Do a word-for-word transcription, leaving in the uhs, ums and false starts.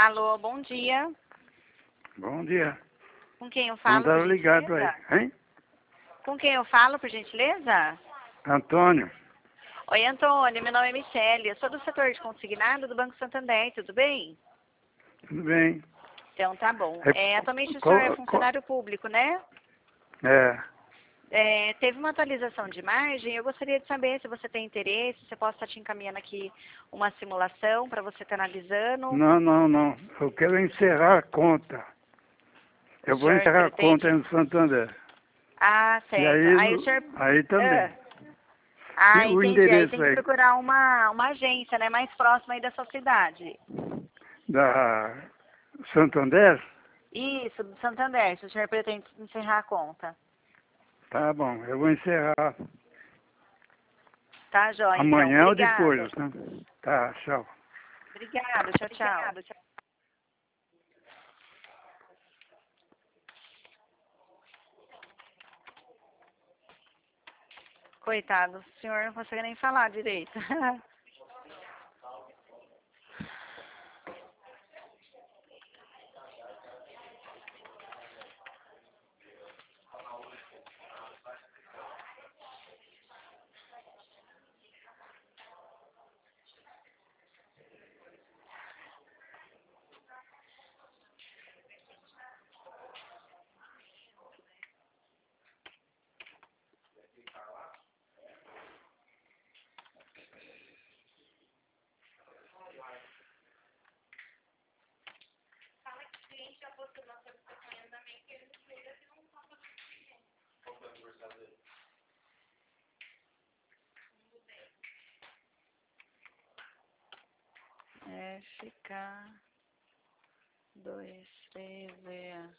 Alô, bom dia. Bom dia. Com quem eu falo, Mandaram por ligado aí, gentileza? hein? Com quem eu falo, por gentileza? Antônio. Oi, Antônio, meu nome é Michele, eu sou do setor de consignado do Banco Santander, tudo bem? Tudo bem? Então, tá bom. É, É, atualmente o senhor é co- co- funcionário público, né? é, É, teve uma atualização de margem, eu gostaria de saber se você tem interesse, se eu posso estar te encaminhando aqui uma simulação para você estar analisando. não, não, não. Eu quero encerrar a conta. O Eu vou senhor encerrar a conta pretende... aí no Santander. Ah, E certo. aí, Aí o no- senhor... aí também. Ah, E ah, o entendi. Aí tem endereço que aí procurar uma, uma agência, né, mais próxima aí da sua cidade. da Santander? Isso, do Santander, se o senhor pretende encerrar a conta. Tá bom, eu vou encerrar Tá, joia, então. amanhã ou Obrigada. depois, né? Tá, tchau. Obrigada, tchau, tchau. Coitado, o senhor não consegue nem falar direito. F K dois três Z.